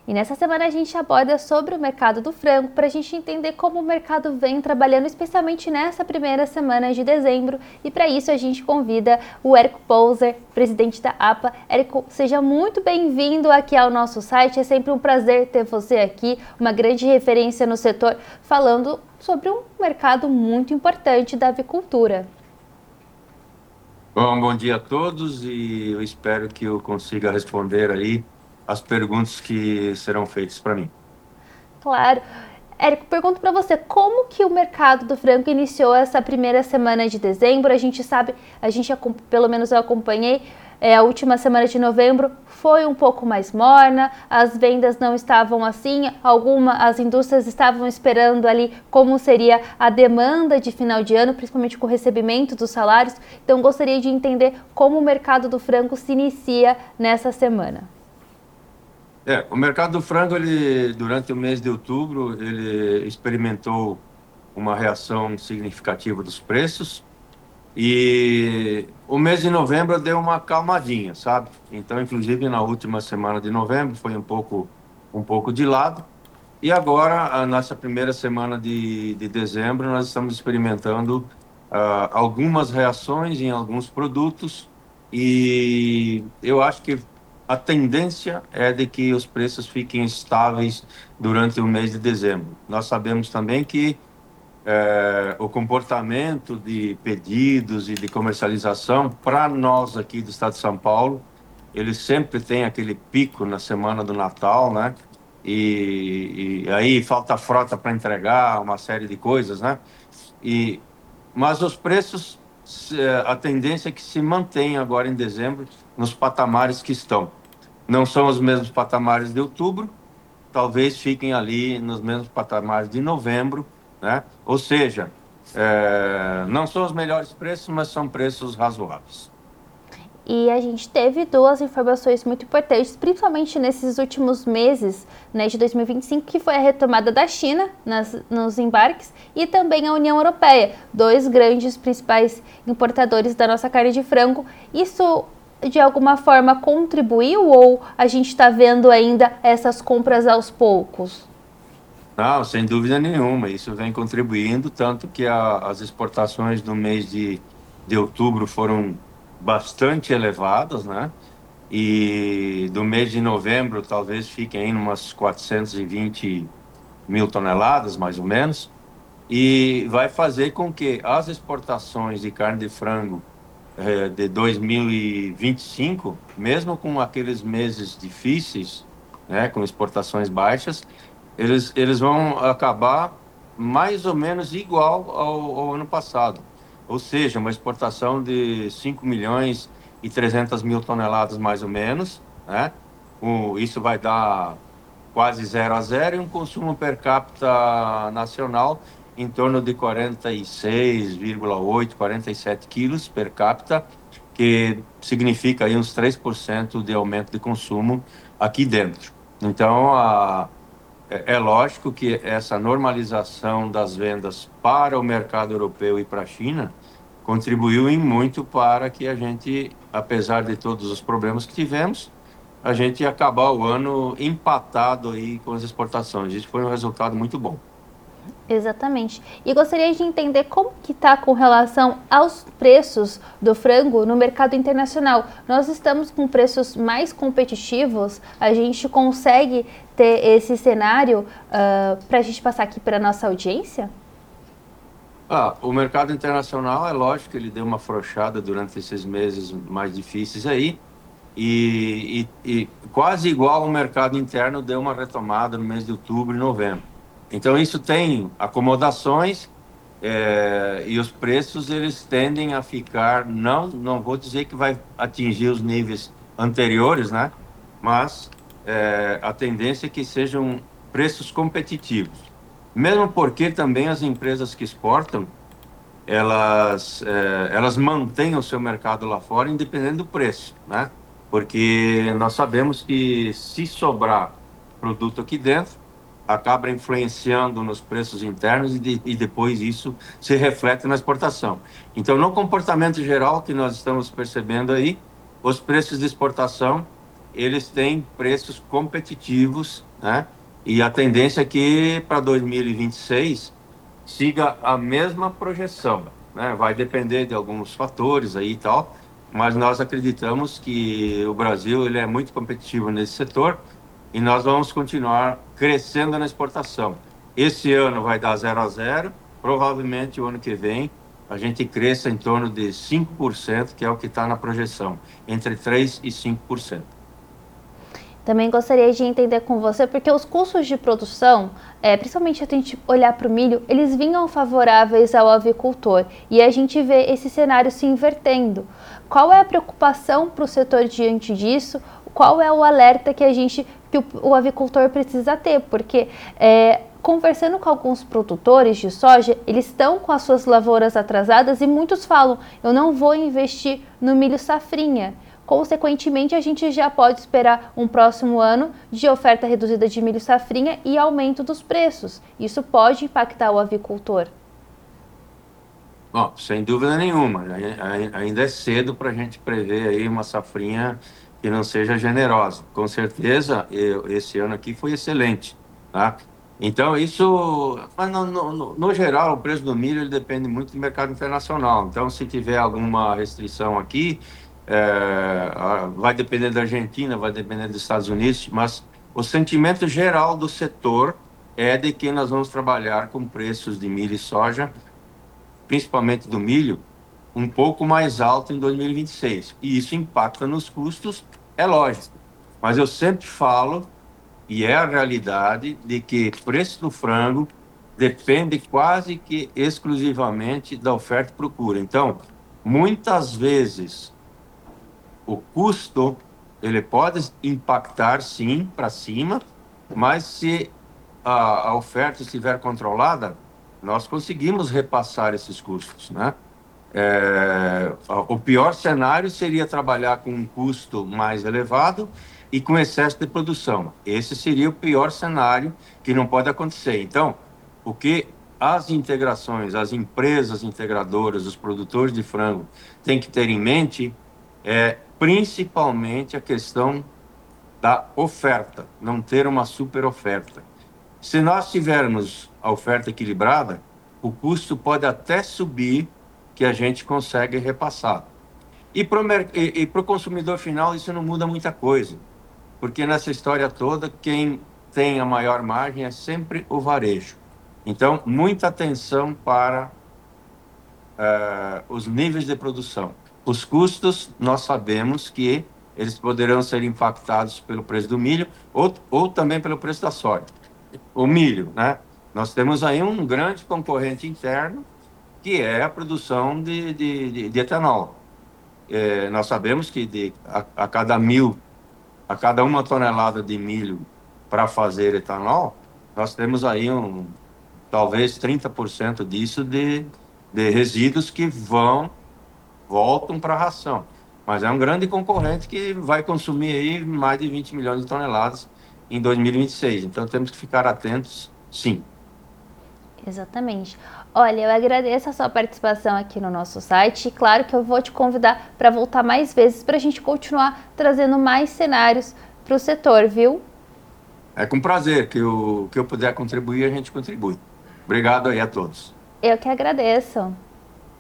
E nessa semana a gente aborda sobre o mercado do frango para a gente entender como o mercado vem trabalhando, especialmente nessa primeira semana de dezembro. E para isso a gente convida o Érico Poser, presidente da APA. Érico, seja muito bem-vindo aqui ao nosso site. É sempre um prazer ter você aqui, uma grande referência no setor, falando sobre um mercado muito importante da avicultura. Bom dia a todos e eu espero que eu consiga responder aí as perguntas que serão feitas para mim. Claro. Érico, pergunto para você, como que o mercado do frango iniciou essa primeira semana de dezembro? A gente sabe, pelo menos eu acompanhei, a última semana de novembro foi um pouco mais morna, as vendas não estavam assim, as indústrias estavam esperando ali como seria a demanda de final de ano, principalmente com o recebimento dos salários. Então gostaria de entender como o mercado do frango se inicia nessa semana. O mercado do frango, ele, durante o mês de outubro, ele experimentou uma reação significativa dos preços e o mês de novembro deu uma calmadinha, sabe? Então, inclusive, na última semana de novembro foi um pouco de lado. E agora, a nossa primeira semana de dezembro, nós estamos experimentando algumas reações em alguns produtos e eu acho que a tendência é de que os preços fiquem estáveis durante o mês de dezembro. Nós sabemos também que o comportamento de pedidos e de comercialização para nós aqui do estado de São Paulo, ele sempre tem aquele pico na semana do Natal, né? E aí falta frota para entregar, uma série de coisas, né? E, mas os preços, a tendência é que se mantenha agora em dezembro nos patamares que estão. Não são os mesmos patamares de outubro, talvez fiquem ali nos mesmos patamares de novembro, né? Ou seja, não são os melhores preços, mas são preços razoáveis. E a gente teve duas informações muito importantes, principalmente nesses últimos meses, né, de 2025, que foi a retomada da China nos embarques e também a União Europeia, dois grandes principais importadores da nossa carne de frango. Isso de alguma forma contribuiu ou a gente está vendo ainda essas compras aos poucos? Não, sem dúvida nenhuma, isso vem contribuindo, tanto que as exportações do mês de outubro foram bastante elevadas, né? E do mês de novembro talvez fiquem em umas 420 mil toneladas, mais ou menos, e vai fazer com que as exportações de carne de frango de 2025, mesmo com aqueles meses difíceis, né, com exportações baixas, eles vão acabar mais ou menos igual ao ano passado. Ou seja, uma exportação de 5 milhões e 300 mil toneladas, mais ou menos, né? Isso vai dar quase 0 a 0 e um consumo per capita nacional em torno de 46,8, 47 quilos per capita, que significa aí uns 3% de aumento de consumo aqui dentro. Então, é lógico que essa normalização das vendas para o mercado europeu e para a China contribuiu em muito para que a gente, apesar de todos os problemas que tivemos, a gente ia acabar o ano empatado aí com as exportações. Isso foi um resultado muito bom. Exatamente. E gostaria de entender como que está com relação aos preços do frango no mercado internacional. Nós estamos com preços mais competitivos? A gente consegue ter esse cenário para a gente passar aqui para a nossa audiência? O mercado internacional, é lógico que ele deu uma afrouxada durante esses meses mais difíceis aí, e quase igual ao mercado interno deu uma retomada no mês de outubro e novembro. Então, isso tem acomodações, e os preços eles tendem a ficar, não vou dizer que vai atingir os níveis anteriores, né? Mas a tendência é que sejam preços competitivos. Mesmo porque também as empresas que exportam, elas mantêm o seu mercado lá fora, independente do preço, né? Porque nós sabemos que se sobrar produto aqui dentro, acaba influenciando nos preços internos e depois isso se reflete na exportação. Então, no comportamento geral que nós estamos percebendo aí, os preços de exportação eles têm preços competitivos, né? E a tendência é que para 2026 siga a mesma projeção, né? Vai depender de alguns fatores aí e tal, mas nós acreditamos que o Brasil ele é muito competitivo nesse setor e nós vamos continuar crescendo na exportação. Esse ano vai dar 0 a 0, provavelmente o ano que vem a gente cresça em torno de 5%, que é o que está na projeção, entre 3% e 5%. Também gostaria de entender com você, porque os custos de produção, principalmente se a gente olhar para o milho, eles vinham favoráveis ao avicultor e a gente vê esse cenário se invertendo. Qual é a preocupação para o setor diante disso? Qual é o alerta que o avicultor precisa ter? Porque conversando com alguns produtores de soja, eles estão com as suas lavouras atrasadas e muitos falam: eu não vou investir no milho safrinha. Consequentemente, a gente já pode esperar um próximo ano de oferta reduzida de milho safrinha e aumento dos preços. Isso pode impactar o avicultor? Bom, sem dúvida nenhuma, ainda é cedo para a gente prever aí uma safrinha que não seja generosa. Com certeza, esse ano aqui foi excelente, tá? Então, isso, mas no geral, o preço do milho ele depende muito do mercado internacional. Então, se tiver alguma restrição aqui, vai depender da Argentina, vai depender dos Estados Unidos, mas o sentimento geral do setor é de que nós vamos trabalhar com preços de milho e soja, principalmente do milho, um pouco mais alto em 2026. E isso impacta nos custos, é lógico. Mas eu sempre falo, e é a realidade, de que o preço do frango depende quase que exclusivamente da oferta e procura. Então, muitas vezes, o custo ele pode impactar, sim, para cima, mas se a oferta estiver controlada, nós conseguimos repassar esses custos, né? O pior cenário seria trabalhar com um custo mais elevado e com excesso de produção. Esse seria o pior cenário que não pode acontecer. Então, o que as integrações, as empresas integradoras, os produtores de frango têm que ter em mente é principalmente a questão da oferta, não ter uma super oferta. Se nós tivermos a oferta equilibrada, o custo pode até subir, que a gente consegue repassar. E para o consumidor final, isso não muda muita coisa, porque nessa história toda, quem tem a maior margem é sempre o varejo. Então, muita atenção para os níveis de produção. Os custos, nós sabemos que eles poderão ser impactados pelo preço do milho ou também pelo preço da soja. O milho, né? Nós temos aí um grande concorrente interno, que é a produção de etanol. Nós sabemos que a cada uma tonelada de milho para fazer etanol, nós temos aí talvez 30% disso de resíduos que voltam para a ração. Mas é um grande concorrente que vai consumir aí mais de 20 milhões de toneladas em 2026. Então temos que ficar atentos, sim. Exatamente. Olha, eu agradeço a sua participação aqui no nosso site e claro que eu vou te convidar para voltar mais vezes para a gente continuar trazendo mais cenários para o setor, viu? É com prazer que eu puder contribuir, a gente contribui. Obrigado aí a todos. Eu que agradeço.